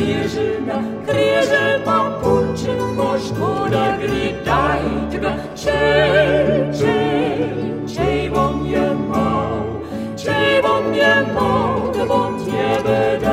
Križel pa punčimo, škoda gre, dajte ga, če bom jemal, da bom tebe dal.